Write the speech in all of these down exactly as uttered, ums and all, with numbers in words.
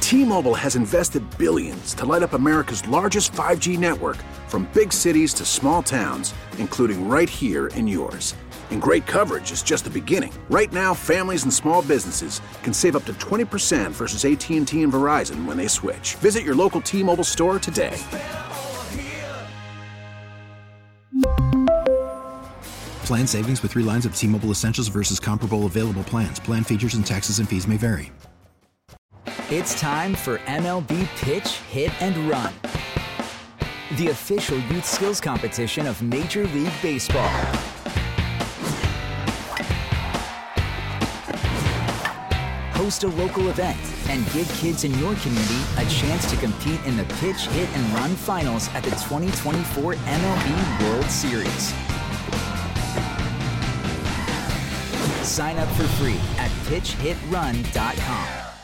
T-Mobile has invested billions to light up America's largest five G network, from big cities to small towns, including right here in yours. And great coverage is just the beginning. Right now, families and small businesses can save up to twenty percent versus A T and T and Verizon when they switch. Visit your local T-Mobile store today. Plan savings with three lines of T-Mobile Essentials versus comparable available plans. Plan features and taxes and fees may vary. It's time for M L B Pitch, Hit, and Run, the official youth skills competition of Major League Baseball. Host a local event and give kids in your community a chance to compete in the Pitch, Hit, and Run finals at the twenty twenty-four M L B World Series. Sign up for free at pitch hit run dot com.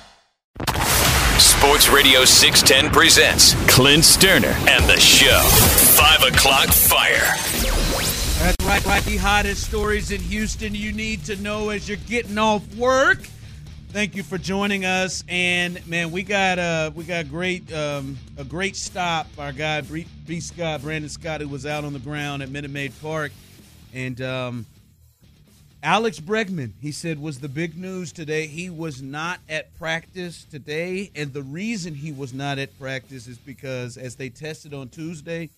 Sports Radio six ten presents Clint Sterner and the Show. Five o'clock fire. That's right, right. The hottest stories in Houston you need to know as you're getting off work. Thank you for joining us. And man, we got uh we got great um, a great stop. Our guy B. B. Scott, Brandon Scott, who was out on the ground at Minute Maid Park, and um. Alex Bregman, he said, was the big news today. He was not at practice today, and the reason he was not at practice is because, as they tested on Tuesday,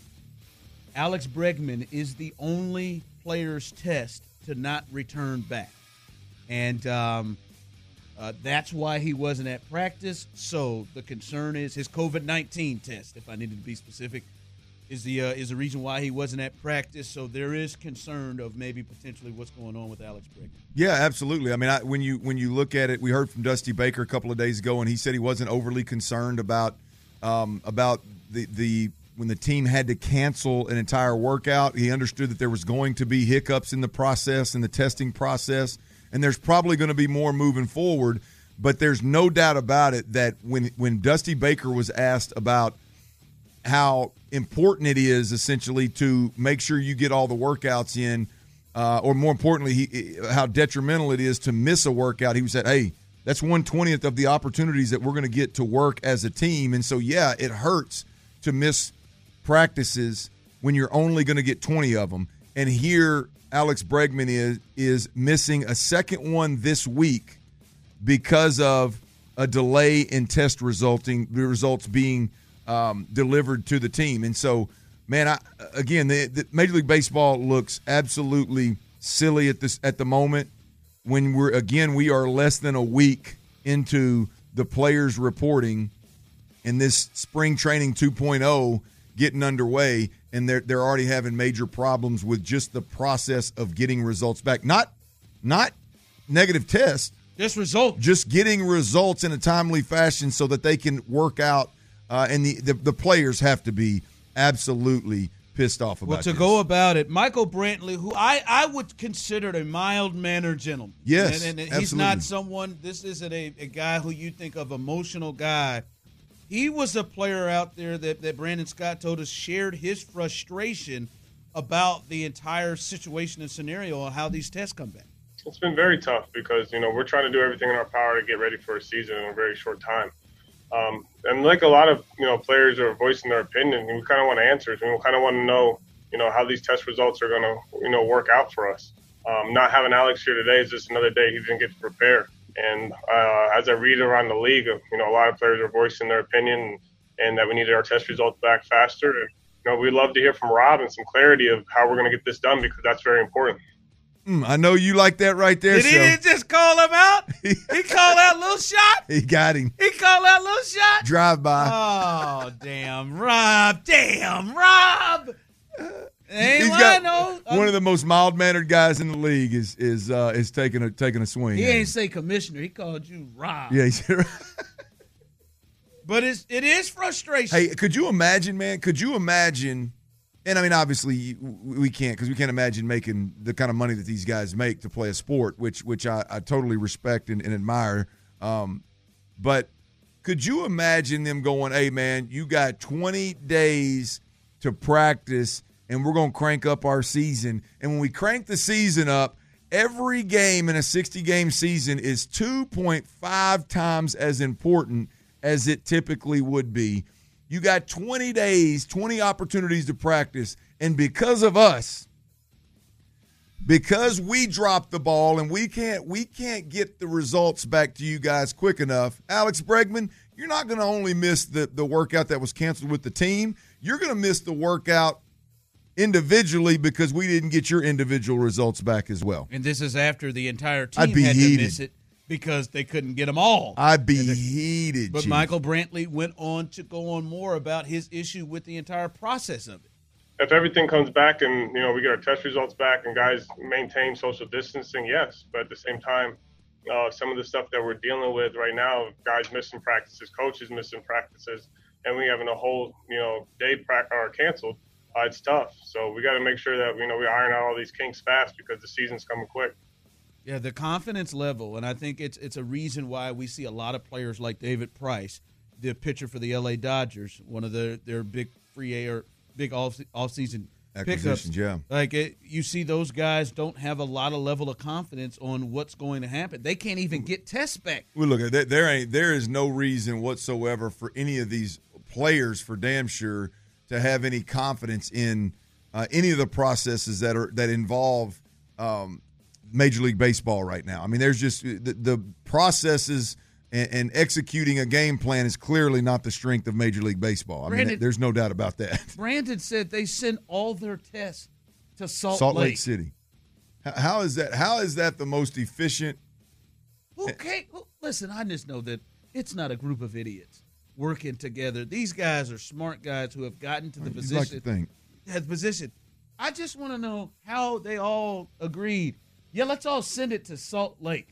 Alex Bregman is the only player's test to not return back. And um, uh, that's why he wasn't at practice. So the concern is his covid nineteen test, if I needed to be specific, is the uh, is the reason why he wasn't at practice. So there is concern of maybe potentially what's going on with Alex Bregman. Yeah, absolutely. I mean, I, when you when you look at it, we heard from Dusty Baker a couple of days ago, and he said he wasn't overly concerned about um, about the the when the team had to cancel an entire workout. He understood that there was going to be hiccups in the process, in the testing process, and there's probably going to be more moving forward. But there's no doubt about it that when when Dusty Baker was asked about how important it is essentially to make sure you get all the workouts in, uh, or more importantly, he, how detrimental it is to miss a workout. He said, hey, that's one twentieth of the opportunities that we're going to get to work as a team. And so, yeah, it hurts to miss practices when you're only going to get twenty of them. And here Alex Bregman is, is missing a second one this week because of a delay in test resulting the results being Um, delivered to the team. And so, man, I, again, the, the Major League Baseball looks absolutely silly at this at the moment when we're, again, we are less than a week into the players reporting and this spring training two point oh getting underway, and they're, they're already having major problems with just the process of getting results back. Not, not negative tests. Just results. Just getting results in a timely fashion so that they can work out. Uh, and the, the the players have to be absolutely pissed off about Well, to this. go about it, Michael Brantley, who I, I would consider a mild-mannered gentleman. Yes, and, and, and he's absolutely. not someone, this isn't a, a guy who you think of emotional guy. He was a player out there that, that Brandon Scott told us shared his frustration about the entire situation and scenario and how these tests come back. It's been very tough because, you know, we're trying to do everything in our power to get ready for a season in a very short time. Um, and like a lot of, you know, players are voicing their opinion, we kind of want answers. And we kind of want to know, you know, how these test results are going to, you know, work out for us. Um, not having Alex here today is just another day he didn't get to prepare. And uh, as I read around the league, you know, a lot of players are voicing their opinion and, and that we needed our test results back faster. And, you know, we'd love to hear from Rob and some clarity of how we're going to get this done because that's very important. Mm, I know you like that right there, Did he Shell. just call him out? He called out Little Shot? He got him. He called out Little Shot? Drive by. Oh, damn, Rob. Damn, Rob. Ain't He's lying, got no. one of the most mild-mannered guys in the league is is uh, is taking a taking a swing. He at ain't him. say commissioner. He called you Rob. Yeah, he said. But it's, it is frustration. Hey, could you imagine, man? Could you imagine? And I mean, obviously, we can't because we can't imagine making the kind of money that these guys make to play a sport, which which I, I totally respect and, and admire. Um, but could you imagine them going, "Hey, man, you got twenty days to practice, and we're going to crank up our season. And when we crank the season up, every game in a sixty-game season is two point five times as important as it typically would be. You got twenty days, twenty opportunities to practice, and because of us, because we dropped the ball and we can't we can't get the results back to you guys quick enough, Alex Bregman, you're not going to only miss the, the workout that was canceled with the team. You're going to miss the workout individually because we didn't get your individual results back as well. And this is after the entire team I'd be had heated. to miss it because they couldn't get them all. I'd be heated, But Chief. Michael Brantley went on to go on more about his issue with the entire process of it. If everything comes back and, you know, we get our test results back and guys maintain social distancing, yes. But at the same time, uh, some of the stuff that we're dealing with right now, guys missing practices, coaches missing practices, and we having a whole, you know, day pra- or canceled, uh, it's tough. So we got to make sure that, you know, we iron out all these kinks fast because the season's coming quick. Yeah, the confidence level, and I think it's it's a reason why we see a lot of players like David Price, the pitcher for the L A Dodgers, one of the, their big free air, big off offseason Acquisitions, pickups. yeah. Like it, you see, those guys don't have a lot of level of confidence on what's going to happen. They can't even get tests back. Well, look, there, there ain't there is no reason whatsoever for any of these players, for damn sure, to have any confidence in uh, any of the processes that are that involve um, Major League Baseball right now. I mean, there's just the, the processes and, and executing a game plan is clearly not the strength of Major League Baseball. I Brandon, mean, there's no doubt about that. Brandon said they sent all their tests to Salt, Salt Lake, Lake City. How, how is that? How is that the most efficient? Okay, well, listen, I just know that it's not a group of idiots working together. These guys are smart guys who have gotten to the You'd position. like to think. Has position. I just want to know how they all agreed. Yeah, let's all send it to Salt Lake.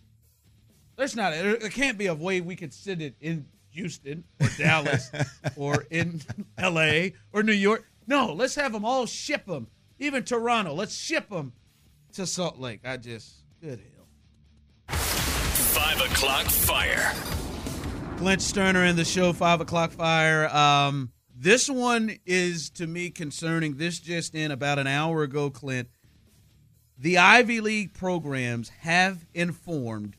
There's not. There can't be a way we could send it in Houston or Dallas or in L A or New York. No, let's have them all ship them. Even Toronto, let's ship them to Salt Lake. I just, good hell. Five o'clock fire. Clint Sterner in the show, Five O'Clock Fire. Um, this one is, to me, concerning. This just in about an hour ago, Clint. The Ivy League programs have informed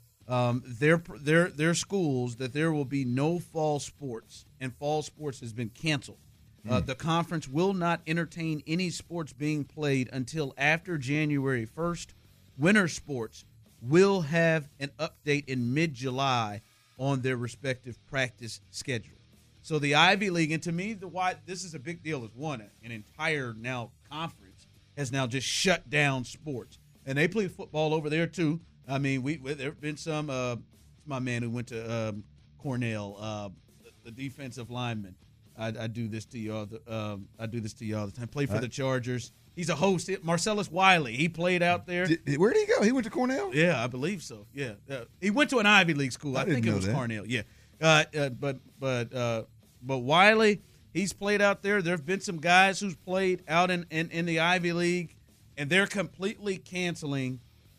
um, their their their schools that there will be no fall sports, and fall sports has been canceled. Uh, the conference will not entertain any sports being played until after January first. Winter sports will have an update in mid-July on their respective practice schedule. So the Ivy League, and to me, the why this is a big deal, is one, an entire now conference has now just shut down sports. And they play football over there, too. I mean, we, we there have been some, uh, my man who went to um, Cornell, uh, the, the defensive lineman. I, I do this to you all the, um, I do this to you all the time. Played for the Chargers. He's a host. Marcellus Wiley. He played out there. Did, where did he go? He went to Cornell? Yeah, I believe so. Yeah, uh, he went to an Ivy League school. I, I think didn't it know was that. Cornell. Yeah, uh, uh, but but uh, but Wiley, he's played out there. There have been some guys who's played out in, in, in the Ivy League, and they're completely canceling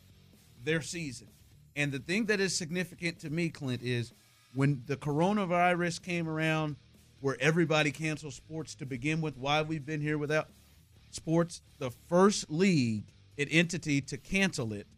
their season. And the thing that is significant to me, Clint, is when the coronavirus came around, where everybody canceled sports to begin with, why we've been here without sports, the first league, an entity to cancel it,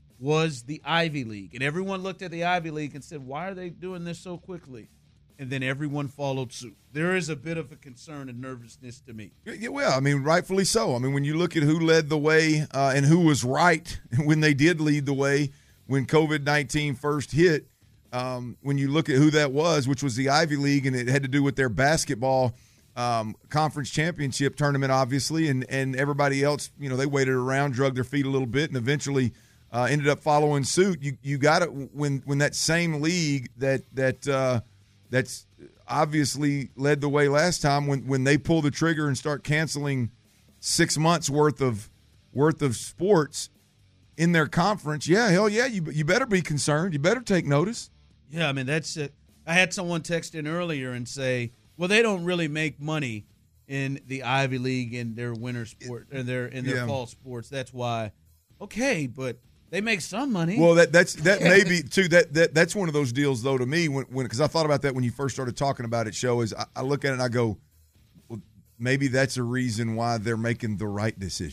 was the Ivy League. And everyone looked at the Ivy League and said, why are they doing this so quickly? And then everyone followed suit. There is a bit of a concern and nervousness to me. Yeah, well, I mean, rightfully so. I mean, when you look at who led the way uh, and who was right when they did lead the way when COVID nineteen first hit, um, when you look at who that was, which was the Ivy League, and it had to do with their basketball um, conference championship tournament, obviously, and, and everybody else, you know, they waited around, drug their feet a little bit, and eventually uh, ended up following suit. You you got it when when that same league that that uh, that's obviously led the way last time, when when they pull the trigger and start canceling six months worth of worth of sports in their conference. Yeah, hell yeah, you you better be concerned. You better take notice. Yeah, I mean, that's it. I had someone text in earlier and say, well, they don't really make money in the Ivy League in their winter sport and their in their Yeah. fall sports. That's why. Okay, but they make some money. Well, that that's that may be too. That that that's one of those deals though to me when when because I thought about that when you first started talking about it. Show is I, I look at it and I go, well, maybe that's a reason why they're making the right decision.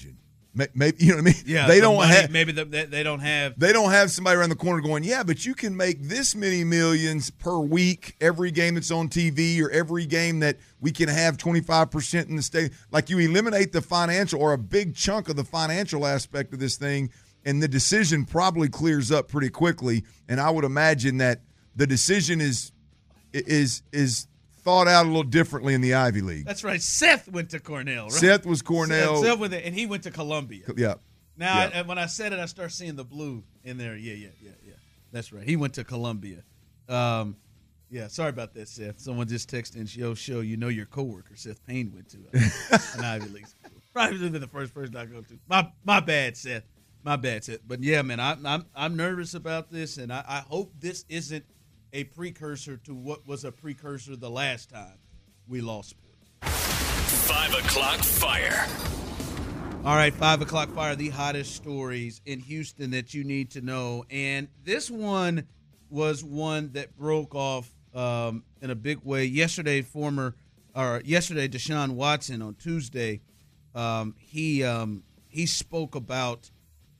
Maybe, you know what I mean? Yeah, they the don't money, have maybe the, they, they don't have they don't have somebody around the corner going, yeah, but you can make this many millions per week every game that's on T V or every game that we can have twenty-five percent in the state. Like you eliminate the financial or a big chunk of the financial aspect of this thing, and the decision probably clears up pretty quickly. And I would imagine that the decision is is is thought out a little differently in the Ivy League. That's right. Seth went to Cornell, right? Seth was Cornell. Seth, Seth went there, and he went to Columbia. Yeah. Now, yeah. I, when I said it, I start seeing the blue in there. Yeah, yeah, yeah, yeah. That's right. He went to Columbia. Um, yeah, sorry about that, Seth. Someone just texted in, yo, show, you know your coworker, Seth Payne, went to uh, an Ivy League school. Probably been the first person I go to. My my bad, Seth. My bad, Seth. But, yeah, man, I, I'm I'm nervous about this, and I, I hope this isn't a precursor to what was a precursor the last time we lost sports. Five o'clock fire. All right, five o'clock fire, the hottest stories in Houston that you need to know. And this one was one that broke off um, in a big way. Yesterday, former, or yesterday, Deshaun Watson on Tuesday, um, he um, he spoke about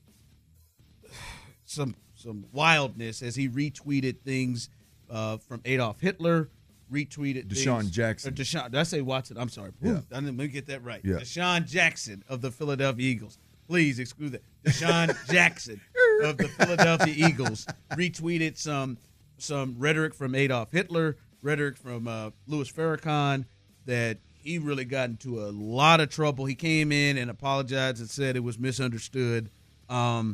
some some wildness as he retweeted things uh, from Adolf Hitler. Retweeted Deshaun things, Jackson. Or Deshaun, did I say Watson? I'm sorry. Yeah. Ooh, let me get that right. Yeah. Deshaun Jackson of the Philadelphia Eagles. Please exclude that. Deshaun Jackson of the Philadelphia Eagles retweeted some some rhetoric from Adolf Hitler, rhetoric from uh, Louis Farrakhan, that he really got into a lot of trouble. He came in and apologized and said it was misunderstood. Um,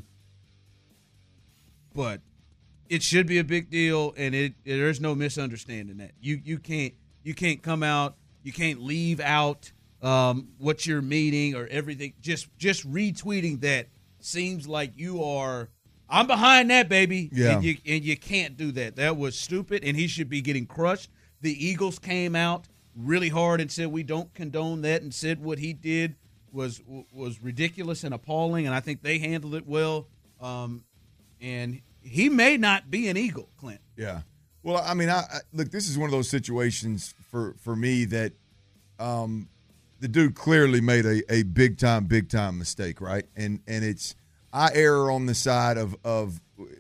but it should be a big deal, and it, it there's no misunderstanding that. You you can't you can't come out, you can't leave out um, what you're meaning or everything. Just just retweeting that seems like you are. I'm behind that, baby. Yeah. And you and you can't do that. That was stupid, and he should be getting crushed. The Eagles came out really hard and said we don't condone that, and said what he did was was ridiculous and appalling, and I think they handled it well. Um, and he may not be an Eagle, Clint. Yeah. Well, I mean, I, I look, this is one of those situations for, for me that um, the dude clearly made a, a big time, big time mistake, right? And and it's I err on the side of of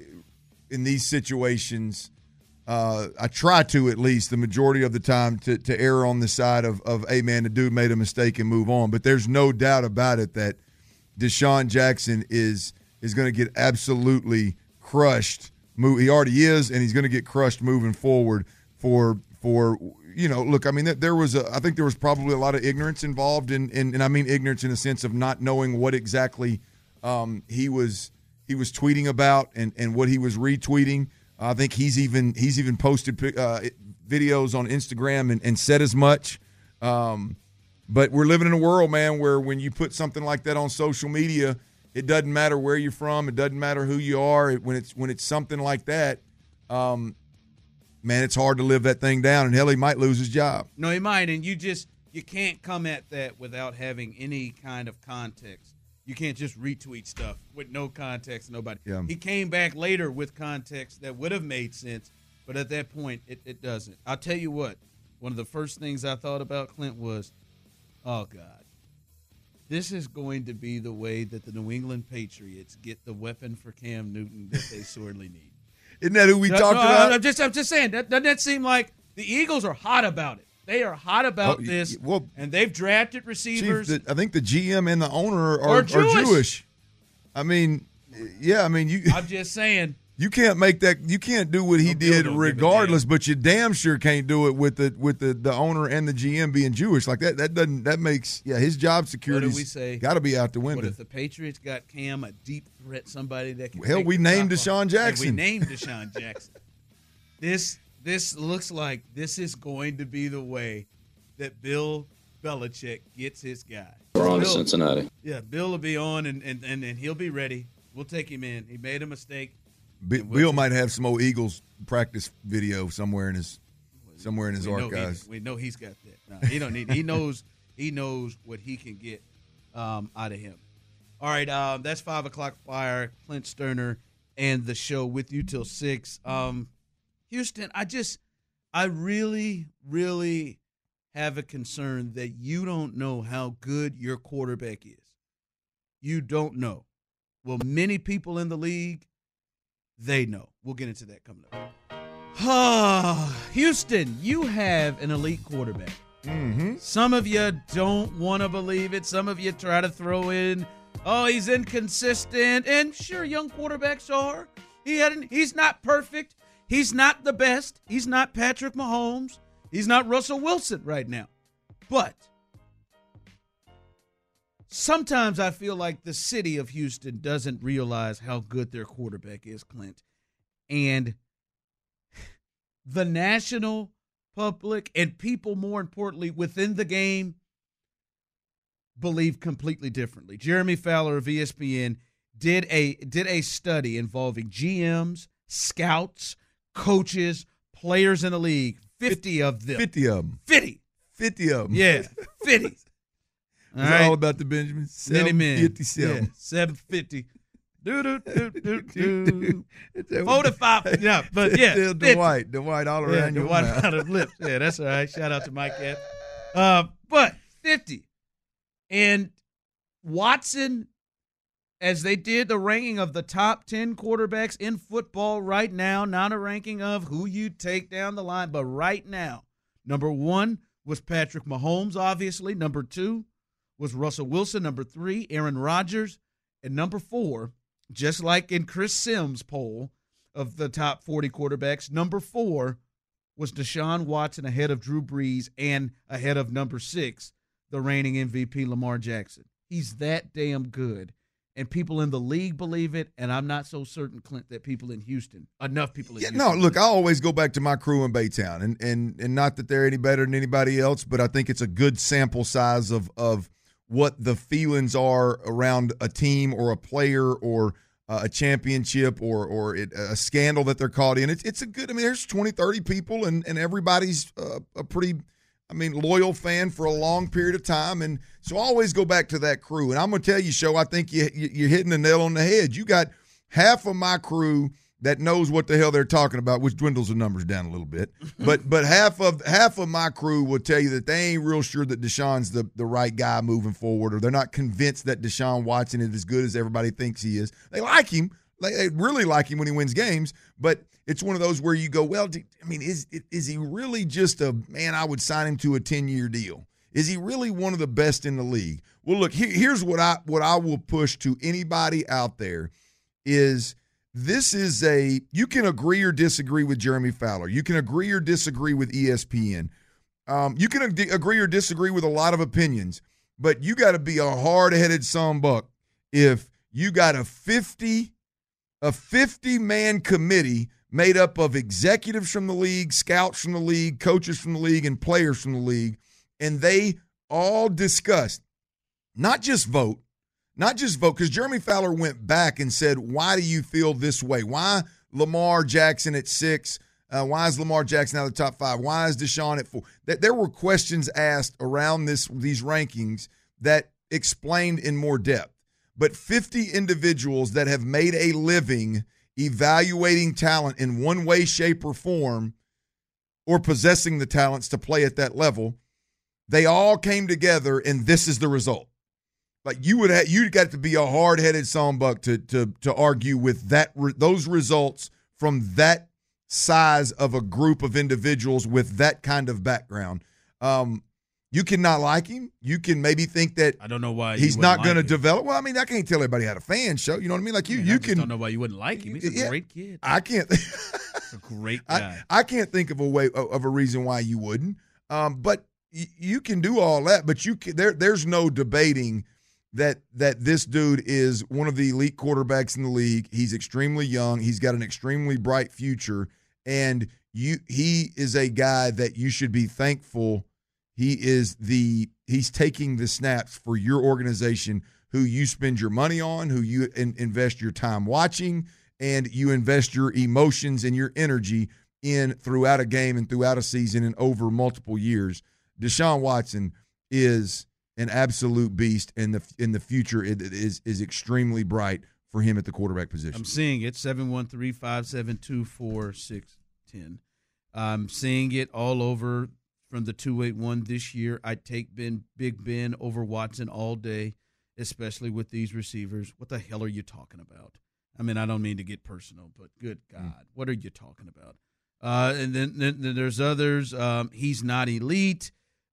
in these situations. Uh, I try to at least the majority of the time to to err on the side of of hey man, the dude made a mistake and move on. But there's no doubt about it that Deshaun Jackson is is going to get absolutely crushed. He already is, and he's going to get crushed moving forward for for you know. Look, I mean, there was a. I think there was probably a lot of ignorance involved in, in and I mean ignorance in the sense of not knowing what exactly um, he was he was tweeting about and, and what he was retweeting. I think he's even he's even posted uh, videos on Instagram and, and said as much. Um, but we're living in a world, man, where when you put something like that on social media, it doesn't matter where you're from. It doesn't matter who you are. It, when it's when it's something like that, um, man, it's hard to live that thing down. And hell, he might lose his job. No, he might. And you just you can't come at that without having any kind of context. You can't just retweet stuff with no context. Nobody. Yeah. He came back later with context that would have made sense, but at that point, it, it doesn't. I'll tell you what. One of the first things I thought about, Clint, was, oh God. This is going to be the way that the New England Patriots get the weapon for Cam Newton that they sorely need. Isn't that who we no, talked no, about? I'm just, I'm just saying. That, doesn't that seem like the Eagles are hot about it? They are hot about oh, this, well, and they've drafted receivers. Chief, the, I think the G M and the owner are, Are are, Jewish. are Jewish. I mean, yeah, I mean, you. I'm just saying. You can't make that. You can't do what he No, Bill did don't regardless, but you damn sure can't do it with the with the, the owner and the G M being Jewish like that. That doesn't. That makes yeah his job security. What do we say? Got to be out the window. What if the Patriots got Cam a deep threat, somebody that can? Hell, take we the named top Deshaun off? Jackson. And we named Deshaun Jackson. This this looks like this is going to be the way that Bill Belichick gets his guy. We're on to Bill, Cincinnati. Yeah, Bill will be on, and, and, and, and he'll be ready. We'll take him in. He made a mistake. B- we'll Bill take- might have some old Eagles practice video somewhere in his somewhere in his we know archives. He, we know he's got that. No, he don't need. He knows. He knows what he can get um, out of him. All right, um, that's five o'clock fire. Clint Sterner and the show with you till six. Um, Houston, I just, I really, really have a concern that you don't know how good your quarterback is. you don't know. Well, many people in the league, they know. We'll get into that coming up. Houston, you have an elite quarterback. Mm-hmm. Some of you don't want to believe it. Some of you try to throw in, oh, he's inconsistent. And sure, young quarterbacks are. He hadn't, he's not perfect. He's not the best. He's not Patrick Mahomes. He's not Russell Wilson right now. But sometimes I feel like the city of Houston doesn't realize how good their quarterback is, Clint. And the national public and people, more importantly, within the game, believe completely differently. Jeremy Fowler of E S P N did a did a study involving G Ms, scouts, coaches, players in the league. Fifty of them. Fifty of them. Fifty. Fifty of them. Yeah, fifty. It's all, right. all about the Benjamins. Many men. fifty-seven. Yeah, seven fifty. Do do do do do. Forty-five. Yeah, but yeah. Still Dwight. Dwight all around yeah, your Dwight mouth. out of lips. Yeah, that's all right. Shout out to Mike F. Uh, but fifty. And Watson, as they did the ranking of the top ten quarterbacks in football right now, not a ranking of who you take down the line, but right now, number one was Patrick Mahomes, obviously. Number two was Russell Wilson. Number three, Aaron Rodgers. And number four, just like in Chris Sims' poll of the top forty quarterbacks, number four was Deshaun Watson ahead of Drew Brees and ahead of number six, the reigning M V P Lamar Jackson. He's that damn good. And people in the league believe it, and I'm not so certain, Clint, that people in Houston, enough people in yeah, Houston. No, look, I always go back to my crew in Baytown, and, and and not that they're any better than anybody else, but I think it's a good sample size of of what the feelings are around a team or a player or uh, a championship or or it, a scandal that they're caught in. It's it's a good – I mean, there's twenty, thirty people, and, and everybody's uh, a pretty – I mean, loyal fan for a long period of time. And so I always go back to that crew. And I'm going to tell you, Show, I think you, you're hitting the nail on the head. You got half of my crew that knows what the hell they're talking about, which dwindles the numbers down a little bit. But but half of half of my crew will tell you that they ain't real sure that Deshaun's the, the right guy moving forward, or they're not convinced that Deshaun Watson is as good as everybody thinks he is. They like him. They really like him when he wins games, but it's one of those where you go, well, I mean, is is he really just a, man, I would sign him to a ten-year deal? Is he really one of the best in the league? Well, look, here, here's what I what I will push to anybody out there is this is a, you can agree or disagree with Jeremy Fowler. You can agree or disagree with E S P N. Um, you can ag- agree or disagree with a lot of opinions, but you got to be a hard-headed sonbuck if you got a fifty a fifty-man committee made up of executives from the league, scouts from the league, coaches from the league, and players from the league, and they all discussed, not just vote, not just vote, because Jeremy Fowler went back and said, why do you feel this way? Why Lamar Jackson at six? Uh, why is Lamar Jackson out of the top five? Why is Deshaun at four? There were questions asked around this these rankings that explained in more depth. But fifty individuals that have made a living evaluating talent in one way, shape, or form, or possessing the talents to play at that level, they all came together, and this is the result. Like you would have, you got to be a hard-headed sonbuck to to to argue with that those results from that size of a group of individuals with that kind of background. Um, You cannot like him. You can maybe think that I don't know why he's not going to like develop. Well, I mean, I can't tell everybody how to fan show. You know what I mean? Like you, I mean, you I just can. don't know why you wouldn't like him. He's a yeah, great kid. I can't. He's a great guy. I, I can't think of a way of a reason why you wouldn't. Um, but y- you can do all that. But you can, there, there's no debating that that this dude is one of the elite quarterbacks in the league. He's extremely young. He's got an extremely bright future, and you he is a guy that you should be thankful. He is the he's taking the snaps for your organization, who you spend your money on, who you in, invest your time watching, and you invest your emotions and your energy in throughout a game and throughout a season and over multiple years. Deshaun Watson is an absolute beast, and the in the future it is is extremely bright for him at the quarterback position. I'm seeing it seven one three, five seven two, four six one zero. I'm seeing it all over. From the two eight one this year, I'd take Ben, Big Ben over Watson all day. especially with these receivers. What the hell are you talking about? I mean, I don't mean to get personal, but good God, mm. what are you talking about? Uh, and then, then, then there's others. Um, he's not elite.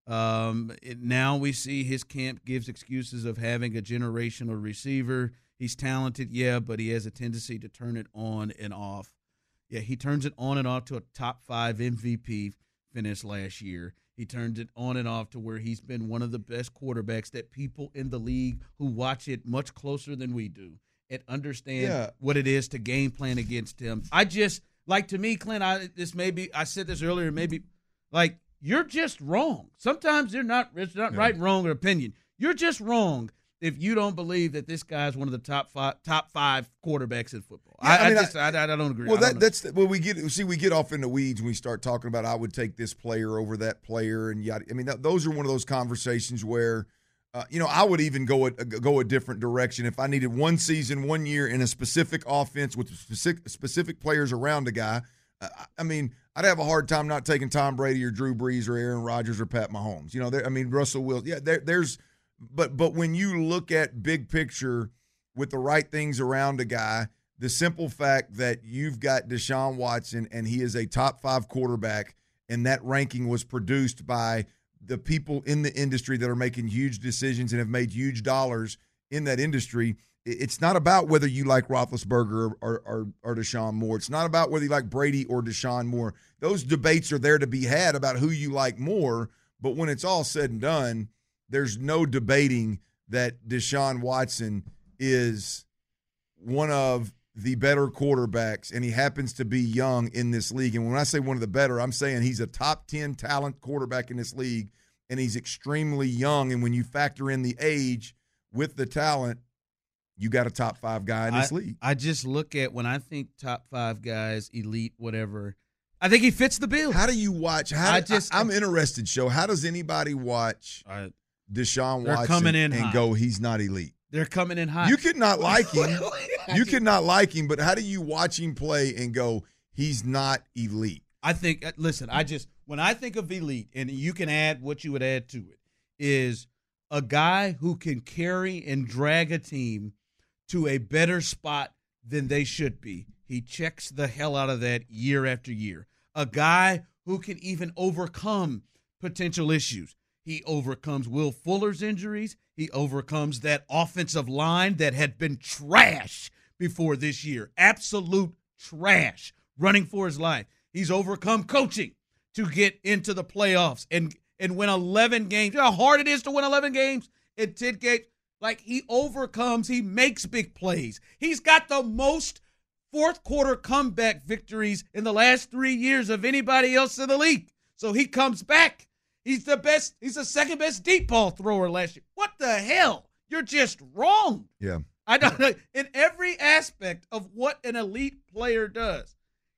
Um, it, now we see his camp gives excuses of having a generational receiver. He's talented, yeah, but he has a tendency to turn it on and off. Yeah, he turns it on and off to a top five M V P finish last year. He turns it on and off to where he's been one of the best quarterbacks that people in the league who watch it much closer than we do and understand yeah. what it is to game plan against him. I just, like to me, Clint, I this maybe I said this earlier, maybe like you're just wrong. Sometimes they're not it's not yeah. right, wrong, or opinion. You're just wrong if you don't believe that this guy's one of the top five top five quarterbacks in football. Yeah, I, I, mean, I just I, I, I don't agree. Well, that, don't that's well, we get see we get off in the weeds when we start talking about I would take this player over that player and yada. I mean, that, those are one of those conversations where, uh, you know, I would even go a, go a different direction if I needed one season, one year in a specific offense with specific specific players around a guy. Uh, I mean, I'd have a hard time not taking Tom Brady or Drew Brees or Aaron Rodgers or Pat Mahomes. You know, I mean, Russell Wilson. Yeah, there, there's. But but when you look at big picture with the right things around a guy, the simple fact that you've got Deshaun Watson and he is a top five quarterback and that ranking was produced by the people in the industry that are making huge decisions and have made huge dollars in that industry, it's not about whether you like Roethlisberger or, or, or, or Deshaun Moore. It's not about whether you like Brady or Deshaun Moore. Those debates are there to be had about who you like more, but when it's all said and done, there's no debating that Deshaun Watson is one of the better quarterbacks, and he happens to be young in this league. And when I say one of the better, I'm saying he's a top ten talent quarterback in this league, and he's extremely young. And when you factor in the age with the talent, you got a top five guy in this I, league. I just look at when I think top five guys, elite, whatever, I think he fits the bill. How do you watch? How, I just, I, I'm interested, Show. How does anybody watch I, Deshaun Watson coming in and hot. go, he's not elite? They're coming in hot. You could not like him. You could not like him, but how do you watch him play and go, he's not elite? I think, listen, I just, when I think of elite, and you can add what you would add to it, is a guy who can carry and drag a team to a better spot than they should be. He checks the hell out of that year after year. A guy who can even overcome potential issues. He overcomes Will Fuller's injuries. He overcomes that offensive line that had been trash before this year. Absolute trash, running for his life. He's overcome coaching to get into the playoffs and, and win eleven games. You know how hard it is to win eleven games in ten games? Like, he overcomes, he makes big plays. He's got the most fourth quarter comeback victories in the last three years of anybody else in the league. So he comes back. He's the best. He's the second best deep ball thrower last year. What the hell? You're just wrong. Yeah. I don't know. In every aspect of what an elite player does,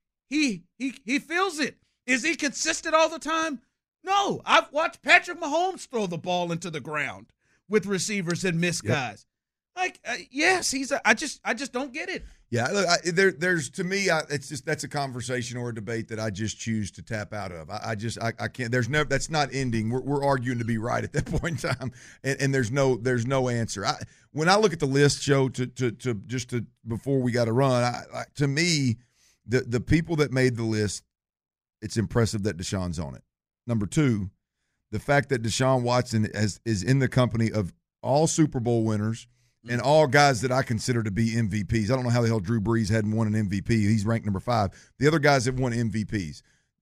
he he he feels it. Is he consistent all the time? No. I've watched Patrick Mahomes throw the ball into the ground with receivers and miss yep. guys. Like, uh, yes, he's. A, I just I just don't get it. Yeah, look, I, there, there's to me, I, it's just that's a conversation or a debate that I just choose to tap out of. I, I just, I, I can't. There's no, that's not ending. We're, we're arguing to be right at that point in time, and, and there's no, there's no answer. I, when I look at the list, Joe, to, to, to just to before we got to run, I, I, to me, the the people that made the list, it's impressive that Deshaun's on it. Number two, the fact that Deshaun Watson has is in the company of all Super Bowl winners. And all guys that I consider to be M V Ps. I don't know how the hell Drew Brees hadn't won an M V P. He's ranked number five. The other guys have won M V Ps.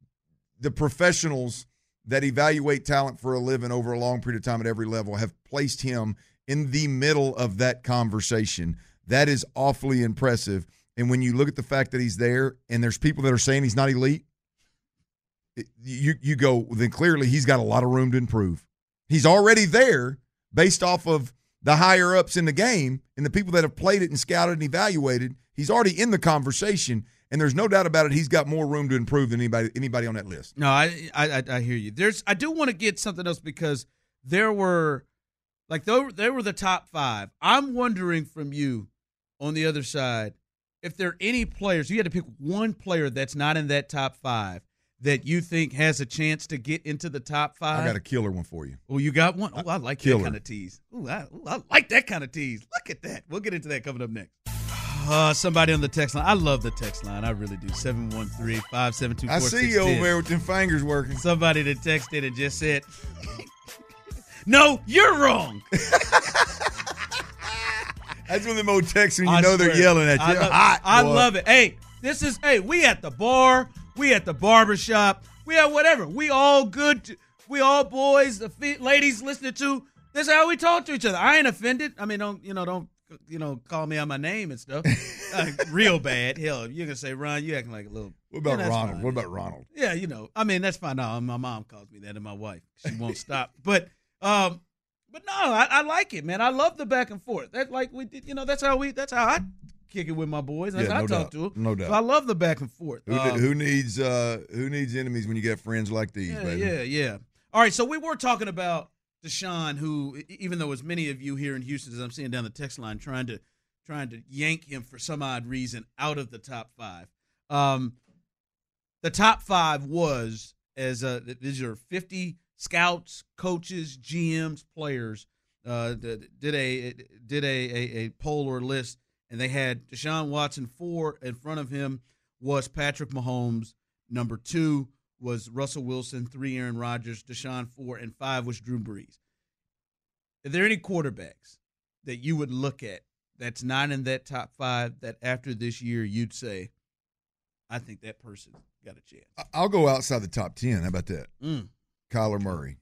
The professionals that evaluate talent for a living over a long period of time at every level have placed him in the middle of that conversation. That is awfully impressive. And when you look at the fact that he's there and there's people that are saying he's not elite, it, you, you go, well, then clearly he's got a lot of room to improve. He's already there based off of the higher-ups in the game and the people that have played it and scouted and evaluated. He's already in the conversation, and there's no doubt about it. He's got more room to improve than anybody anybody on that list. No, I I, I hear you. There's I do want to get something else because there were, like, they were, they were the top five. I'm wondering from you on the other side if there are any players, you had to pick one player that's not in that top five that you think has a chance to get into the top five? I got a killer one for you. Oh, you got one? Oh, I like Killer. that kind of tease. Ooh I, ooh, I like that kind of tease. Look at that. We'll get into that coming up next. Uh, somebody on the text line. I love the text line. I really do. seven one three, five seven two, four I six one see zero. you over there with them fingers working. Somebody that texted and just said, no, you're wrong. That's when the mo texts when you I know they're swear. yelling at you. I, love, Hot, I boy. love it. Hey, this is, hey, we at the bar. We at the barbershop. We at whatever. We all good. To, we all boys, the fe- ladies listening to. This is how we talk to each other. I ain't offended. I mean, don't, you know, don't, you know, call me out my name and stuff. uh, real bad. Hell, you're going to say, Ron, you acting like a little. What about yeah, Ronald? fine. What about Ronald? Yeah, you know, I mean, that's fine. No, my mom calls me that and my wife. She won't stop. But, um, but no, I, I like it, man. I love the back and forth. That like we did, you know, that's how we, that's how I kick it with my boys. That's Yeah, how no I talk doubt. to them. No doubt. So I love the back and forth. Who, Um, who needs uh, who needs enemies when you get friends like these, yeah, baby? yeah, yeah. All right, so we were talking about Deshaun, who, even though as many of you here in Houston, as I'm seeing down the text line, trying to trying to yank him for some odd reason out of the top five. Um, the top five was as uh, these are fifty scouts, coaches, G Ms, players. Uh, did a did a, a a poll or list, and they had Deshaun Watson four. In front of him was Patrick Mahomes. Number two was Russell Wilson. Three, Aaron Rodgers. Deshaun four, and five was Drew Brees. Are there any quarterbacks that you would look at that's not in that top five that after this year you'd say, I think that person got a chance? I'll go outside the top ten. How about that? Mm. Kyler Murray.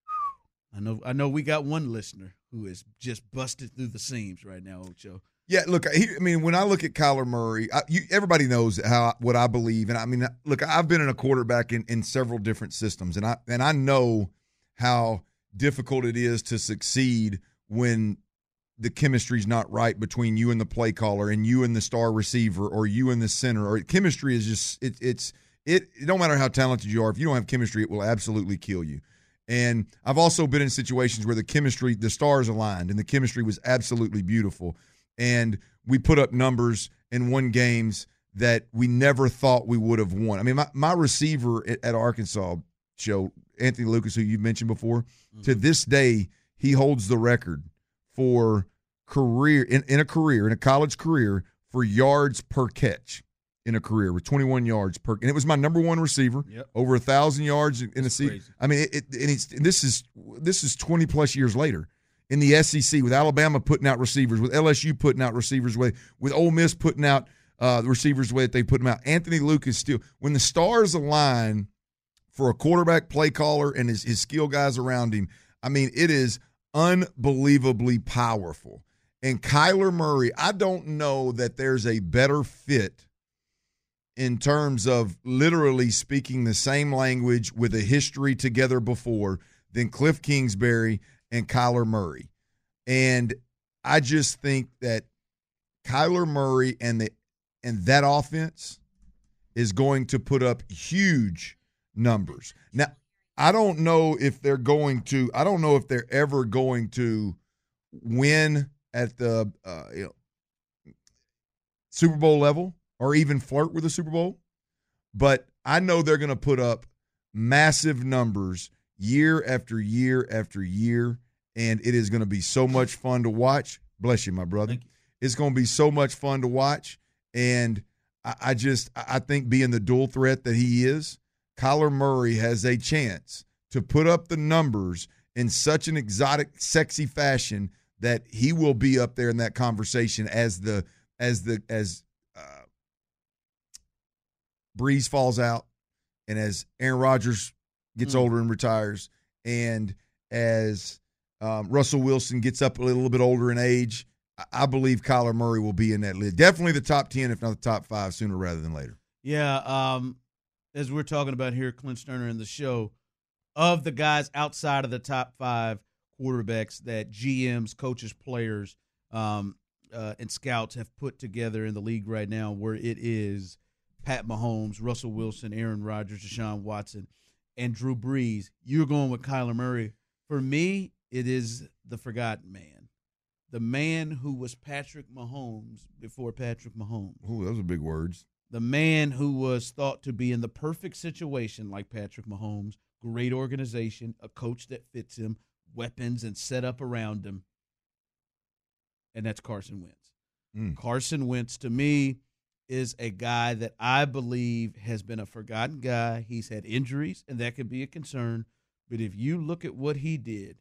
I know I know we got one listener who is just busted through the seams right now, Ocho. Yeah, look, he, I mean, when I look at Kyler Murray, I, you, everybody knows how what I believe, and I mean, look, I've been in a quarterback in, in several different systems, and I and I know how difficult it is to succeed when the chemistry's not right between you and the play caller, and you and the star receiver, or you and the center. Or chemistry is just it, it's it. It don't matter how talented you are, if you don't have chemistry, it will absolutely kill you. And I've also been in situations where the chemistry, the stars aligned, and the chemistry was absolutely beautiful. And we put up numbers and won games that we never thought we would have won. I mean, my, my receiver at, at Arkansas, Joe, Anthony Lucas, who you mentioned before, mm-hmm. to this day, he holds the record for career, in, in a career, in a college career, for yards per catch in a career with twenty-one yards per. And it was my number one receiver, yep. over one thousand yards in That's a season. Crazy. I mean, it, it, and, it's, and this is this is twenty-plus years later. In the S E C, with Alabama putting out receivers, with L S U putting out receivers, with with Ole Miss putting out uh, the receivers the way that they put them out. Anthony Lucas still, when the stars align for a quarterback, play caller, and his, his skill guys around him, I mean, it is unbelievably powerful. And Kyler Murray, I don't know that there's a better fit in terms of literally speaking the same language with a history together before than Cliff Kingsbury and Kyler Murray. And I just think that Kyler Murray and the and that offense is going to put up huge numbers. Now, I don't know if they're going to I don't know if they're ever going to win at the uh, you know, Super Bowl level or even flirt with the Super Bowl, but I know they're going to put up massive numbers year after year after year, and it is going to be so much fun to watch. Bless you, my brother. You. It's going to be so much fun to watch, and I, I just I think being the dual threat that he is, Kyler Murray has a chance to put up the numbers in such an exotic, sexy fashion that he will be up there in that conversation as the as the as uh, Breeze falls out, and as Aaron Rodgers gets mm. older and retires, and as um, Russell Wilson gets up a little bit older in age, I believe Kyler Murray will be in that list. Definitely the top ten, if not the top five, sooner rather than later. Yeah, um, as we're talking about here, Clint Sterner in the show, of the guys outside of the top five quarterbacks that G Ms, coaches, players, um, uh, and scouts have put together in the league right now, where it is Pat Mahomes, Russell Wilson, Aaron Rodgers, Deshaun Watson, and Drew Brees, you're going with Kyler Murray. For me, it is the forgotten man. The man who was Patrick Mahomes before Patrick Mahomes. Ooh, those are big words. the man who was thought to be in the perfect situation like Patrick Mahomes, great organization, a coach that fits him, weapons and set up around him, and that's Carson Wentz. Mm. Carson Wentz, to me, is a guy that I believe has been a forgotten guy. He's had injuries, and that could be a concern. But if you look at what he did,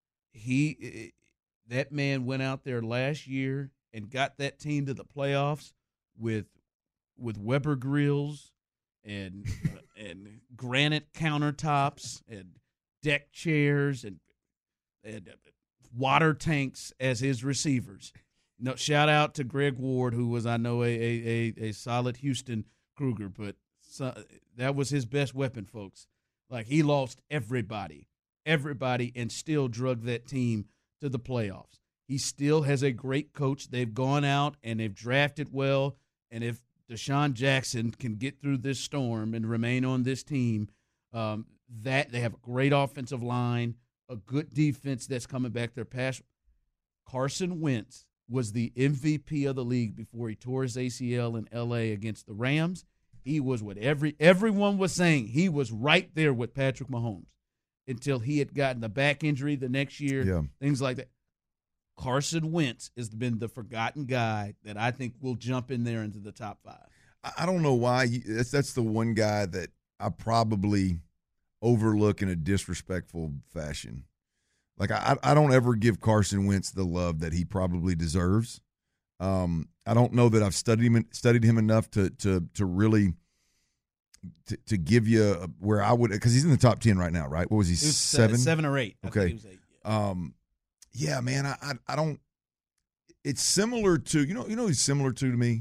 he that man went out there last year and got that team to the playoffs with with Weber grills and uh, and granite countertops and deck chairs and and water tanks as his receivers. No, shout out to Greg Ward, who was, I know, a a, a, a solid Houston Kruger, but so, that was his best weapon, folks. Like, he lost everybody, everybody, and still drug that team to the playoffs. He still has a great coach. They've gone out and they've drafted well, and if Deshaun Jackson can get through this storm and remain on this team, um, that they have a great offensive line, a good defense that's coming back their pass. Carson Wentz was the M V P of the league before he tore his A C L in L A against the Rams. He was what every everyone was saying. He was right there with Patrick Mahomes until he had gotten the back injury the next year, yeah. things like that. Carson Wentz has been the forgotten guy that I think will jump in there into the top five. I don't know why. You, that's, that's the one guy that I probably overlook in a disrespectful fashion. Like, I, I don't ever give Carson Wentz the love that he probably deserves. Um, I don't know that I've studied him studied him enough to to to really to, to give you a, where I would, because he's in the top ten right now, right? What was he, was seven? Uh, seven or eight. I okay. He was eight, yeah. Um, yeah, man. I, I I don't. It's similar to you know you know who's similar to to me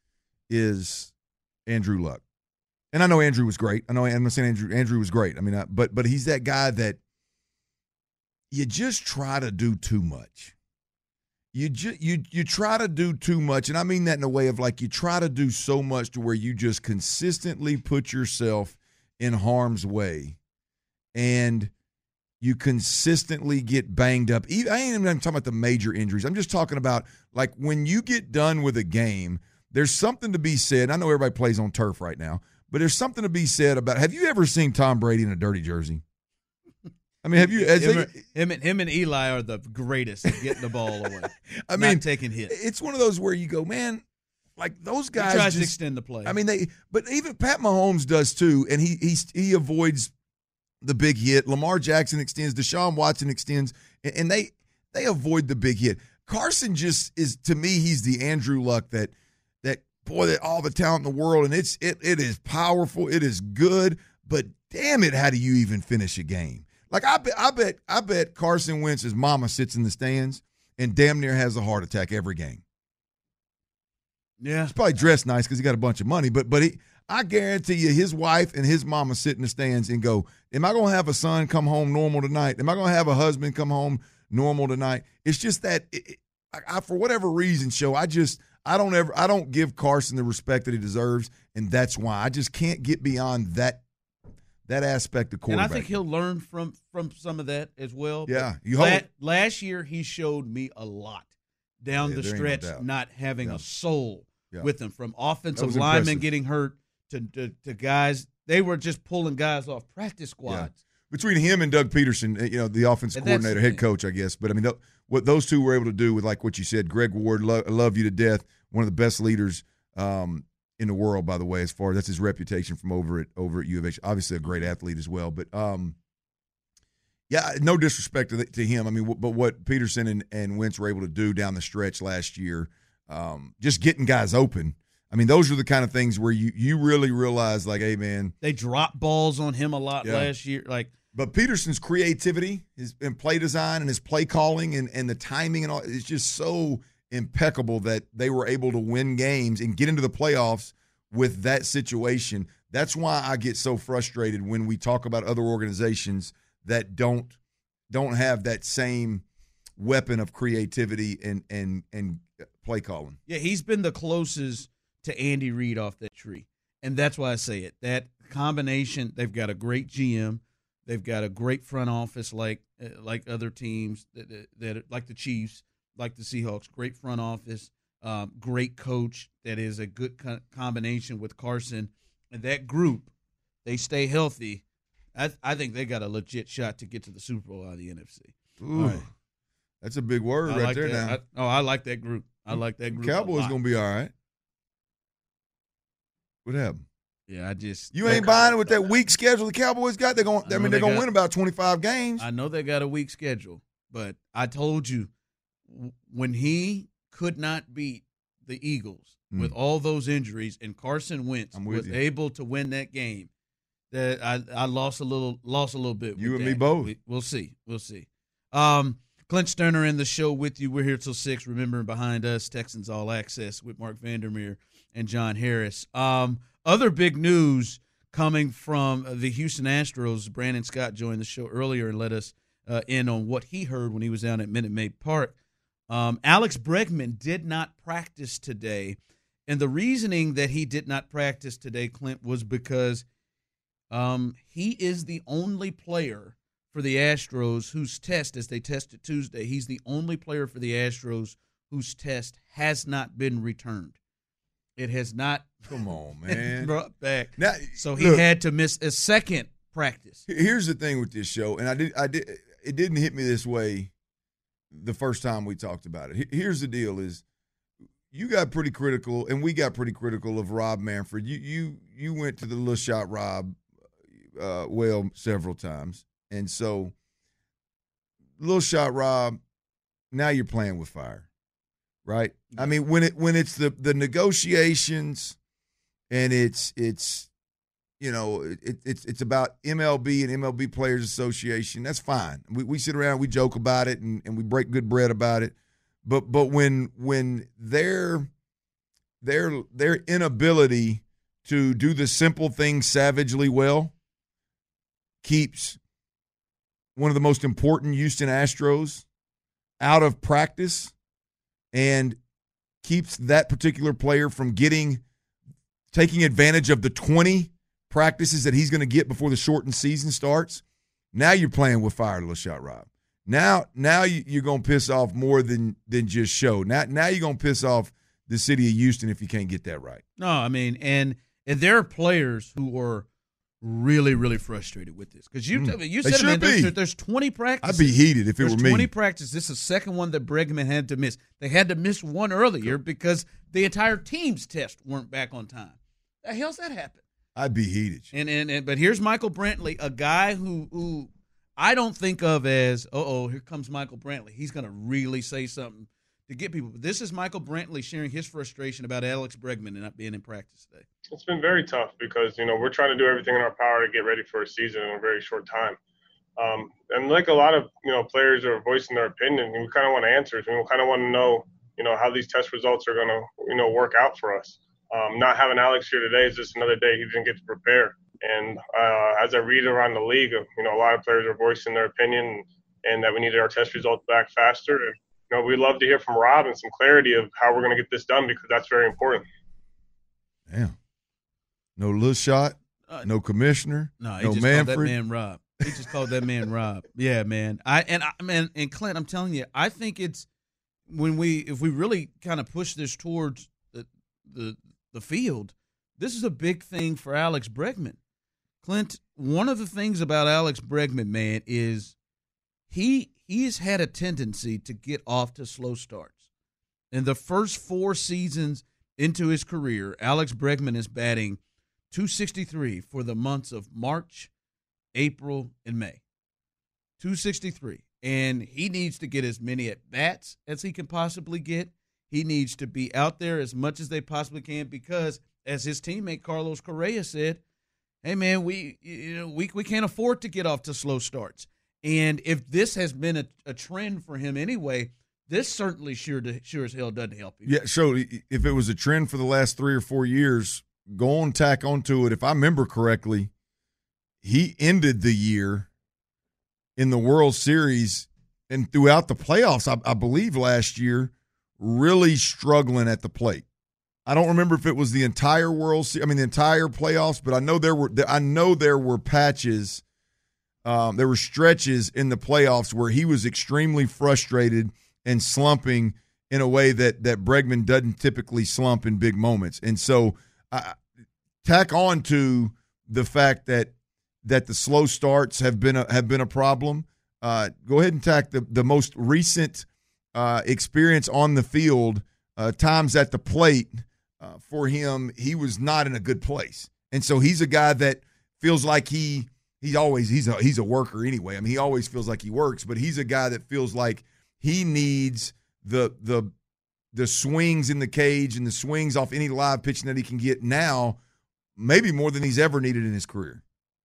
is Andrew Luck, and I know Andrew was great. I know I'm not saying Andrew Andrew was great. I mean, I, but but he's that guy that. You just try to do too much. You just you you try to do too much, and I mean that in a way of like you try to do so much to where you just consistently put yourself in harm's way, and you consistently get banged up. I ain't even talking about the major injuries. I'm just talking about like when you get done with a game, there's something to be said. I know everybody plays on turf right now, but there's something to be said about. Have you ever seen Tom Brady in a dirty jersey? I mean, have you? Him, they, him, and, him and Eli are the greatest at getting the ball away. I mean, not taking hits. It's one of those where you go, man, like those guys. He tries just, to extend the play. I mean, they. But even Pat Mahomes does too, and he he he avoids the big hit. Lamar Jackson extends. Deshaun Watson extends, and, and they they avoid the big hit. Carson just is, to me, he's the Andrew Luck that that boy that all the talent in the world, and it's it it is powerful, it is good, but damn it, how do you even finish a game? Like, I bet, I bet, I bet Carson Wentz's mama sits in the stands and damn near has a heart attack every game. Yeah, he's probably dressed nice because he got a bunch of money, but but he, I guarantee you, his wife and his mama sit in the stands and go, "Am I going to have a son come home normal tonight? Am I going to have a husband come home normal tonight?" It's just that, it, I, I, for whatever reason, show I just I don't ever I don't give Carson the respect that he deserves, and that's why I just can't get beyond that. That aspect of quarterback. And I think he'll learn from from some of that as well. Yeah. But you hope. Last, last year, he showed me a lot down yeah, the stretch, no not having yeah. a soul yeah. with him, from offensive linemen impressive. getting hurt to, to, to guys. They were just pulling guys off practice squads. Yeah. Between him and Doug Peterson, you know, the offensive coordinator, head coach, I guess. But, I mean, th- what those two were able to do with, like what you said, Greg Ward, lo- love you to death, one of the best leaders um, in the world, by the way, as far as that's his reputation from over at over at U of H. Obviously a great athlete as well. But, um, yeah, no disrespect to, the, to him. I mean, w- but what Peterson and, and Wentz were able to do down the stretch last year, um, just getting guys open. I mean, those are the kind of things where you, you really realize, like, hey, man. They dropped balls on him a lot yeah. last year. Like, But Peterson's creativity his, and play design and his play calling and, and the timing and all is just so – impeccable that they were able to win games and get into the playoffs with that situation. That's why I get so frustrated when we talk about other organizations that don't don't have that same weapon of creativity and and and play calling. Yeah, he's been the closest to Andy Reid off that tree, and that's why I say it. That combination, they've got a great G M, they've got a great front office like like other teams that that, that like the Chiefs. Like the Seahawks, great front office. Um, great coach that is a good co- combination with Carson. And that group, they stay healthy. I, I think they got a legit shot to get to the Super Bowl out of the N F C. Ooh, right. That's a big word I right like there that. now. I, oh, I like that group. I like that group. Cowboys going to be all right. What happened? Yeah, I just you ain't buying it with that weak schedule the Cowboys got. They're going. I, I mean, they're going to win about twenty-five games. I know they got a weak schedule, but I told you when he could not beat the Eagles mm. with all those injuries, and Carson Wentz was you. able to win that game, that I, I lost a little lost a little bit. You with and that. me both. We, we'll see. We'll see. Um, Clint Sterner in the show with you. We're here till six. Remember, behind us, Texans All Access with Mark Vandermeer and John Harris. Um, other big news coming from the Houston Astros. Brandon Scott joined the show earlier and let us uh, in on what he heard when he was down at Minute Maid Park. Um, Alex Bregman did not practice today, and the reasoning that he did not practice today, Clint, was because um, he is the only player for the Astros whose test, as they tested Tuesday, he's the only player for the Astros whose test has not been returned. It has not Come on, man. brought back. Now, so he look, had to miss a second practice. Here's the thing with this show, and I did, I did, it didn't hit me this way the first time we talked about it. Here's the deal: is you got pretty critical, and we got pretty critical of Rob Manfred. You, you, you went to the little shot Rob uh, well several times. And so, little shot, Rob, now you're playing with fire, right? I mean, when it when it's the, the negotiations and it's it's you know it, it's it's about M L B and M L B Players Association, that's fine. We we sit around, we joke about it, and, and we break good bread about it. But but when when their their their inability to do the simple things savagely well keeps one of the most important Houston Astros out of practice and keeps that particular player from getting taking advantage of the twenty practices that he's going to get before the shortened season starts. Now you're playing with fire, little shot, Rob. Now, now you're going to piss off more than than just show. Now, now you're going to piss off the city of Houston if you can't get that right. No, I mean, and and there are players who are really, really frustrated with this because you mm. you said, man, there's, there's twenty practices. I'd be heated if it there's were me. twenty practices. This is the second one that Bregman had to miss. They had to miss one earlier because the entire team's tests weren't back on time. The hell's that happen? I'd be heated. And and, and but here's Michael Brantley, a guy who who I don't think of as, uh oh, here comes Michael Brantley. He's going to really say something to get people. But this is Michael Brantley sharing his frustration about Alex Bregman and not being in practice today. It's been very tough because, you know, we're trying to do everything in our power to get ready for a season in a very short time. Um, and like a lot of, you know, players are voicing their opinion, we kind of want answers. We kind of want to know, you know, how these test results are going to, you know, work out for us. Um, not having Alex here today is just another day he didn't get to prepare. And uh, as I read around the league, you know, a lot of players are voicing their opinion and that we needed our test results back faster. And, you know, we'd love to hear from Rob and some clarity of how we're going to get this done because that's very important. Damn. No little shot, uh, no commissioner, no, he no just Manfred. Called that man Rob. He just called that man Rob. Yeah, man. I and I man and Clint, I'm telling you, I think it's when we if we really kind of push this towards the the the field, this is a big thing for Alex Bregman. Clint, one of the things about Alex Bregman, man, is he he's had a tendency to get off to slow starts. In the first four seasons into his career, Alex Bregman is batting two sixty-three for the months of March, April, and May. two sixty-three. And he needs to get as many at-bats as he can possibly get. He needs to be out there as much as they possibly can because, as his teammate Carlos Correa said, hey, man, we you know we we can't afford to get off to slow starts. And if this has been a, a trend for him anyway, this certainly sure to, sure as hell doesn't help him. Yeah, so if it was a trend for the last three or four years, go on, tack onto it. If I remember correctly, he ended the year in the World Series and throughout the playoffs, I, I believe last year, really struggling at the plate. I don't remember if it was the entire World Series, I mean the entire playoffs, but I know there were I know there were patches, um, there were stretches in the playoffs where he was extremely frustrated and slumping in a way that that Bregman doesn't typically slump in big moments. And so uh, tack on to the fact that that the slow starts have been a, have been a problem. Uh, go ahead and tack the, the most recent uh, experience on the field, uh, times at the plate uh, for him. He was not in a good place. And so he's a guy that feels like he he's always he's a he's a worker anyway. I mean, he always feels like he works, but he's a guy that feels like he needs the the the swings in the cage and the swings off any live pitching that he can get now, maybe more than he's ever needed in his career.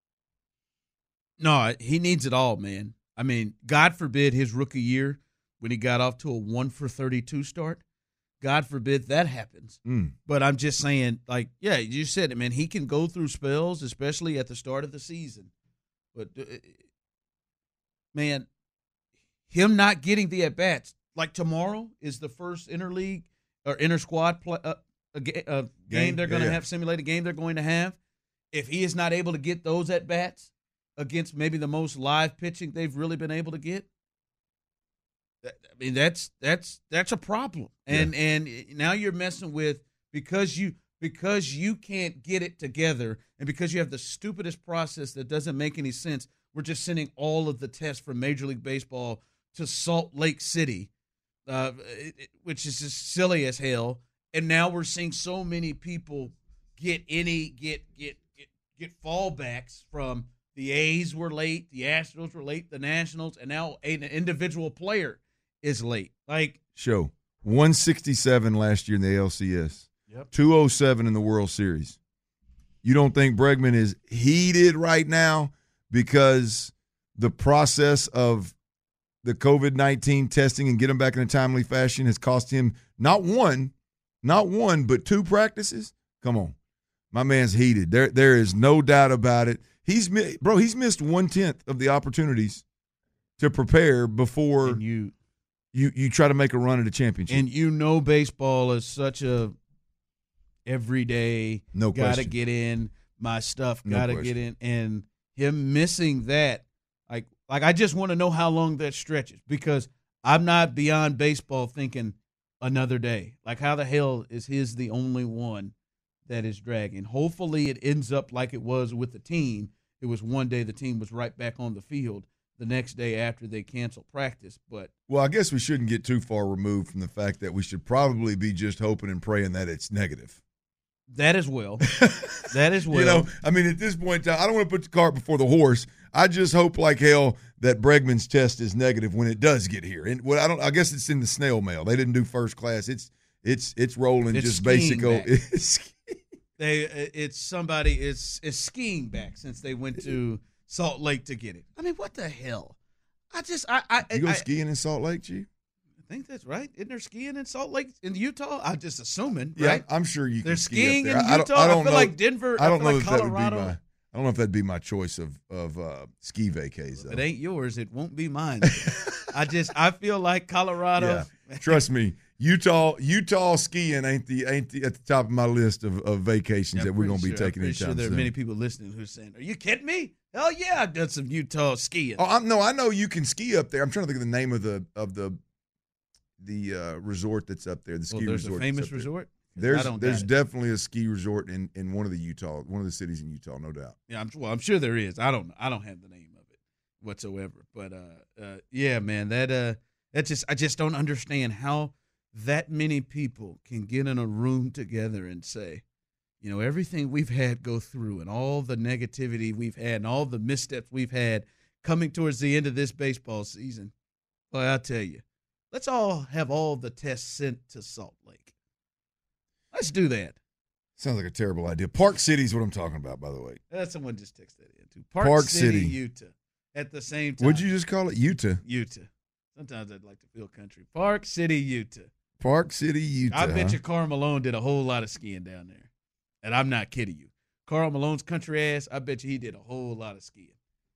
No, he needs it all, man. I mean, God forbid his rookie year when he got off to a one for thirty-two start. God forbid that happens. Mm. But I'm just saying, like, yeah, you said it, man. He can go through spells, especially at the start of the season. But, uh, man, him not getting the at-bats, like tomorrow is the first interleague or inter-squad play, uh, a, ga- a game, game they're going to yeah. have, simulated game they're going to have. If he is not able to get those at-bats against maybe the most live pitching they've really been able to get, I mean, that's that's that's a problem. And yeah. and now you're messing with because you because you can't get it together and because you have the stupidest process that doesn't make any sense. We're just sending all of the tests from Major League Baseball to Salt Lake City, uh, it, it, which is just silly as hell. And now we're seeing so many people get any get get get get fallbacks from the A's were late, the Astros were late, the Nationals, and now an individual player is late. Like show one sixty-seven last year in the A L C S. Yep. two oh seven in the World Series. You don't think Bregman is heated right now because the process of the COVID nineteen testing and get him back in a timely fashion has cost him not one, not one, but two practices? Come on. My man's heated. There, there is no doubt about it. He's bro, he's missed one-tenth of the opportunities to prepare before and you You you try to make a run at a championship. And you know baseball is such a everyday, no gotta question. get in, my stuff, No gotta question. get in. And him missing that, like like I just want to know how long that stretches because I'm not beyond baseball thinking another day. Like how the hell is his the only one that is dragging? Hopefully it ends up like it was with the team. It was one day the team was right back on the field. The next day after they cancel practice. But well, I guess we shouldn't get too far removed from the fact that we should probably be just hoping and praying that it's negative. That as well. That as well. You know, I mean, at this point in time, I don't want to put the cart before the horse. I just hope like hell that Bregman's test is negative when it does get here. And what I don't, I guess it's in the snail mail. They didn't do first class. It's it's it's rolling it's just basic. It's they it's somebody it's it's skiing back since they went to Salt Lake to get it. I mean, what the hell? I just I I you go I, skiing in Salt Lake, Chief? I think that's right. Isn't there skiing in Salt Lake in Utah? I'm just assuming, Yeah, right? I'm sure you can They're ski skiing up there. in I don't, Utah. I don't I feel know, like Denver. I don't I know feel if like that would be Colorado. my. I don't know if that'd be my choice of of uh, ski vacays. Though. If it ain't yours, it won't be mine. I just I feel like Colorado. Yeah. Trust me, Utah Utah skiing ain't the ain't the, at the top of my list of, of vacations Yeah, that we're going to be sure, taking I'm anytime sure there soon. are many people listening who are saying, "Are you kidding me? Hell yeah, I've done some Utah skiing." Oh, I'm, no, I know you can ski up there. I'm trying to think of the name of the of the the uh, resort that's up there. The ski well, there's resort. a famous that's up there. resort. There's I don't there's doubt it. definitely a ski resort in, in one of the Utah one of the cities in Utah, no doubt. Yeah, I'm well. I'm sure there is. I don't. I don't have the name of it whatsoever. But uh, uh, yeah, man, that uh, that just I just don't understand how that many people can get in a room together and say, you know, everything we've had go through and all the negativity we've had and all the missteps we've had coming towards the end of this baseball season. Boy, I tell you, let's all have all the tests sent to Salt Lake. Let's do that. Sounds like a terrible idea. Park City is what I'm talking about, by the way. Uh, someone just texted that in too. Park, Park City, City. Utah. At the same time. Would you just call it Utah? Utah. Sometimes I'd like to feel country. Park City, Utah. Park City, Utah. I bet huh? you Karl Malone did a whole lot of skiing down there. And I'm not kidding you. Karl Malone's country ass, I bet you he did a whole lot of skiing.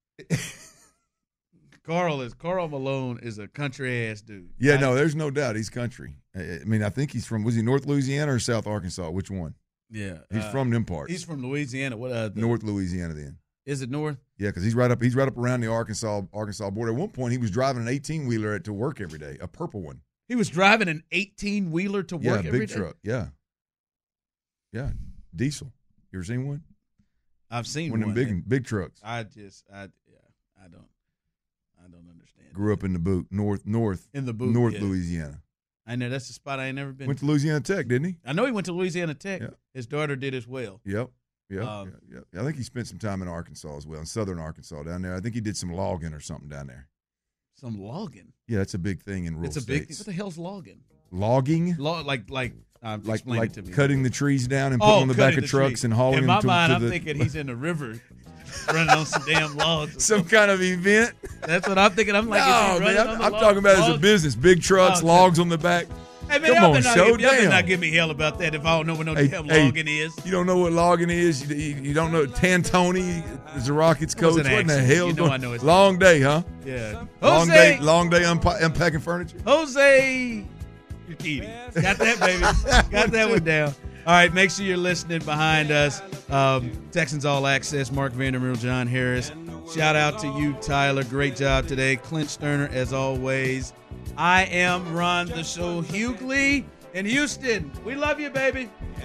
Carl is Karl Malone is a country ass dude. Yeah, I, no, there's no doubt he's country. I I mean, I think he's from, was he North Louisiana or South Arkansas? Which one? Yeah. He's uh, from them parts. He's from Louisiana. What uh, the, North Louisiana then. Is it north? Yeah, because he's right up he's right up around the Arkansas Arkansas border. At one point, he was driving an eighteen-wheeler to work every day, a purple one. He was driving an eighteen-wheeler to Yeah, work every big day? truck. Yeah. Yeah, diesel. You ever seen one? I've seen one. one. One of them big, big trucks. I just, I, yeah, I don't, I don't understand. Grew up in the boot, north, north, In the boot, North yeah. Louisiana. I know that's the spot I ain't never been. Went to Louisiana Tech, didn't he? I know he went to Louisiana Tech. Yeah. His daughter did as well. Yep. Yep. Um, yep, yep. I think he spent some time in Arkansas as well, in southern Arkansas down there. I think he did some logging or something down there. Some logging. Yeah, that's a big thing in rural It's a states. big. What the hell's logging? Logging? Log, like, like, uh, Like, explain like it to me. cutting the trees down and Oh, putting on the back cutting of the trucks trees. and hauling In them my to, mind, to I'm the, thinking he's in the river, running on some damn logs. or some something. kind of event. That's what I'm thinking. I'm like, is he No, running man, on I'm, the I'm log- talking about it as a logs? business. Big trucks, Oh, logs on the back. Hey, man, Come y'all on, better show not, give- y'all better down. not give me hell about that if I don't know what no Hey, damn hey, logging is. You don't know what logging is. You, you, you don't know Tantoni is the Rockets It was coach. an What in the accident. hell? You is know going- I know it's- long day, huh? Yeah. Long Jose, day, long day unpa- unpacking furniture. Jose Urquidy. Got that, baby. Got that one down. All right, make sure you're listening behind us. Um, Texans All Access, Mark Vandermeer, John Harris. Shout out to you, Tyler. Great job today. Clint Sterner, as always. I am Ron the Show Hughley in Houston. We love you, baby.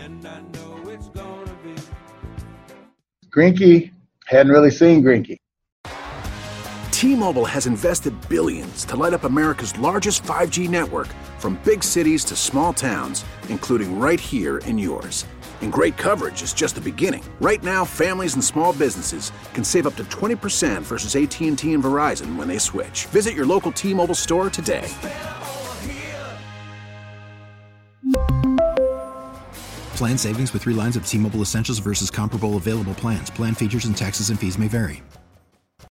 Greinke, hadn't really seen Greinke. T-Mobile has invested billions to light up America's largest five G network, from big cities to small towns, including right here in yours. And great coverage is just the beginning. Right now, families and small businesses can save up to twenty percent versus A T and T and Verizon when they switch. Visit your local T-Mobile store today. Plan savings with three lines of T-Mobile Essentials versus comparable available plans. Plan features and taxes and fees may vary.